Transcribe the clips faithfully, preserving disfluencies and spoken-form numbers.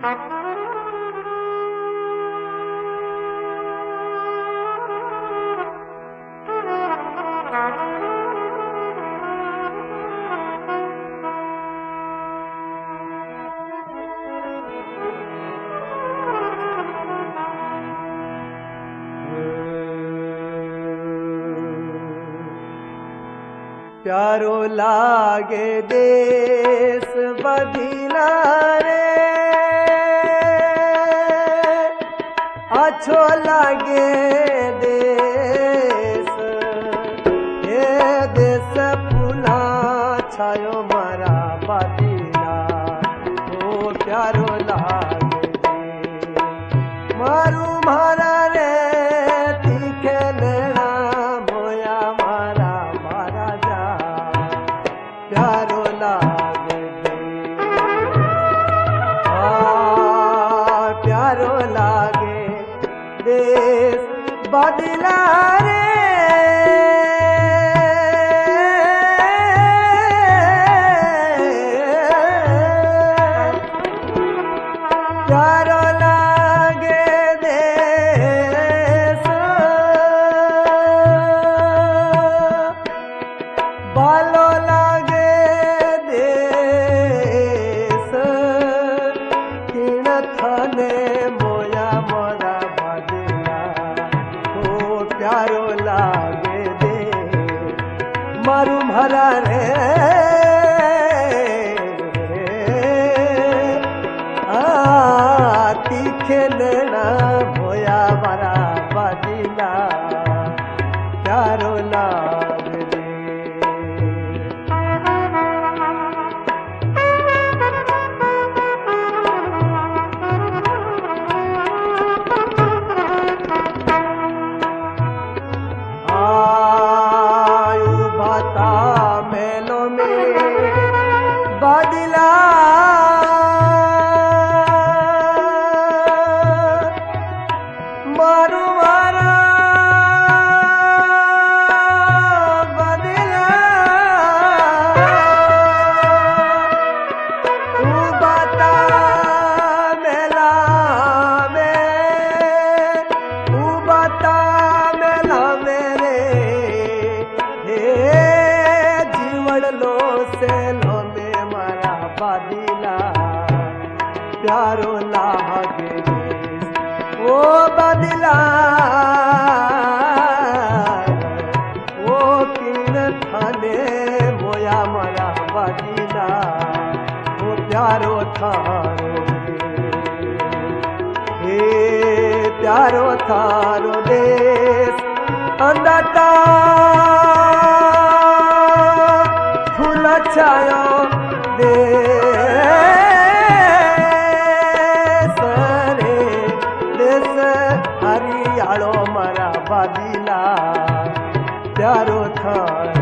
प्यारो लागे देश बदिला रे, अच्छो लागे देश, हे देश पुना छायो मारा बदिला, ओ प्यारो लागे देश मारू मारा रे तीखे लेना मोया मारा मारा जा प्यारो लागे हाँ प्यारो लागे देश बदला रे, प्यारो लागे देश बालो लागे देश किण थने मोया मोरा बदला, ओ प्यारो लागे दे मारू भरा रे आ तीखे लेना मोया मारा बदला प्यारो लागे दे। आयु भाता मेलो में बदला मारू मारा बदला, ऊ बाता मेला में, ऊ बाता मेला मेरे हे जीवन लो से लो में मारा बदला प्यारो लागे ओ बदला, ओ किन थाने मोया मारा बदला ओ प्यारो थारो हे प्यारो थारो देश अंधता फूल छायो देश रे देश हरियालो मारा बदला प्यारो थारो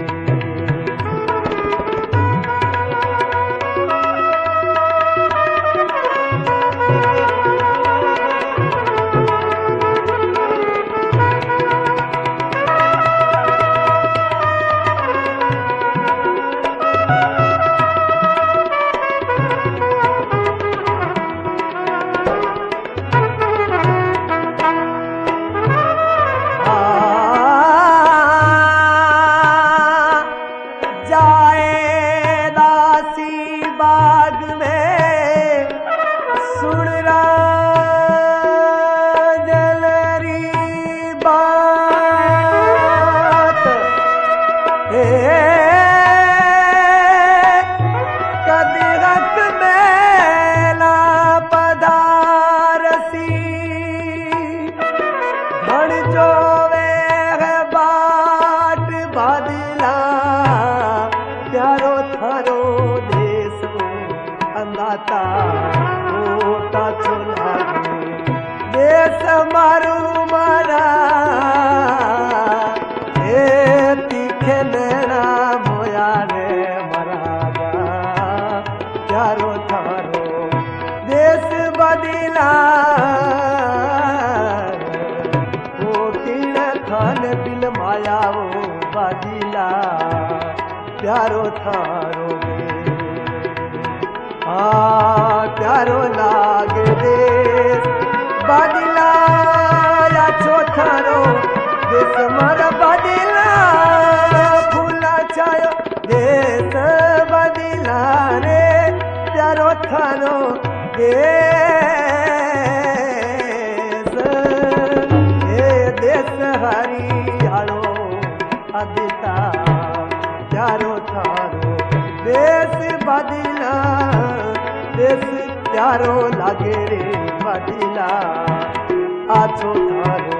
प्यारो थारो देश अंदाता होता चुना देश मारू मारा हे तीखे लेना मोया रे मरागा प्यारो थारो देश बदला ओ किण खान बिल माया वो बदला प्यारो थारो हाँ प्यारो लागे देश बदला या छोथरो देश मर बदला फूला छायो देश बदला रे प्यारो थारो देश हे देश हरियालो अदिता प्यारो थारो देश बदला देश प्यारो लागे रे बदला आछो थारो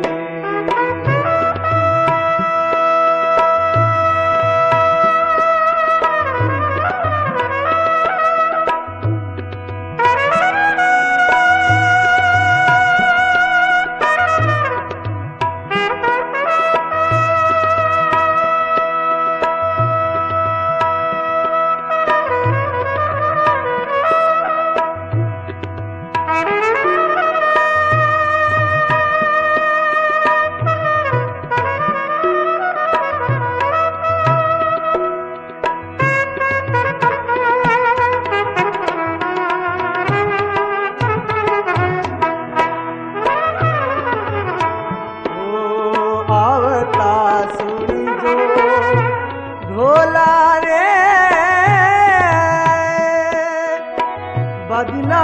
बदला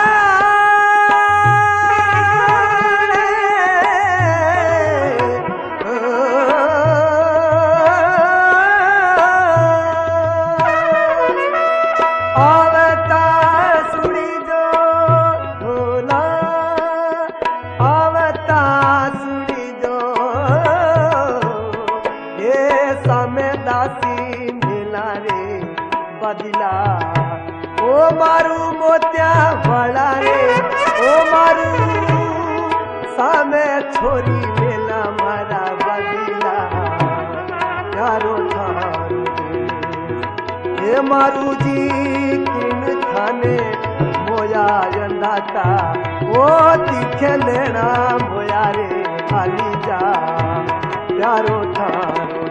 आवता सुनी जो ढोला आवता सुनी जो ये समय दासी मिला रे बदला ओ मारू मोत्या वाला रे ओ मारू सामे छोरी मेला मारा बदला प्यारो थारो हे मारू जी किन थाने मोया यंदाता ओ तीखे लेना मोया रे खाली जा प्यारो थारो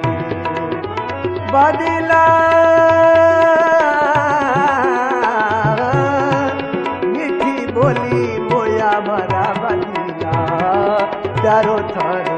बदला भरा बदला प्यारो थारो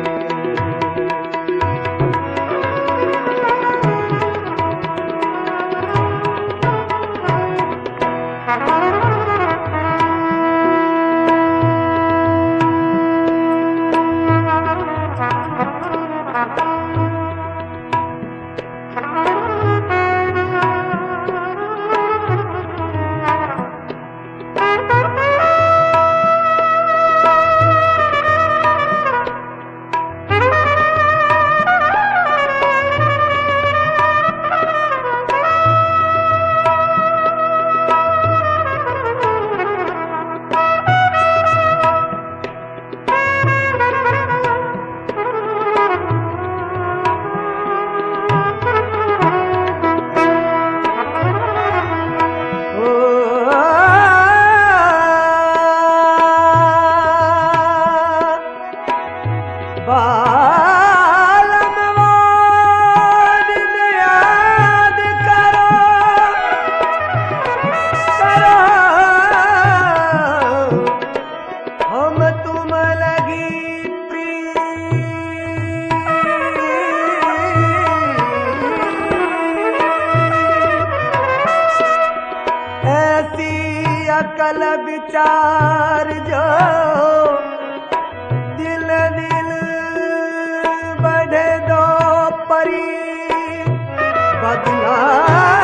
अकल विचार जो दिल दिल बढ़े दो परी बदला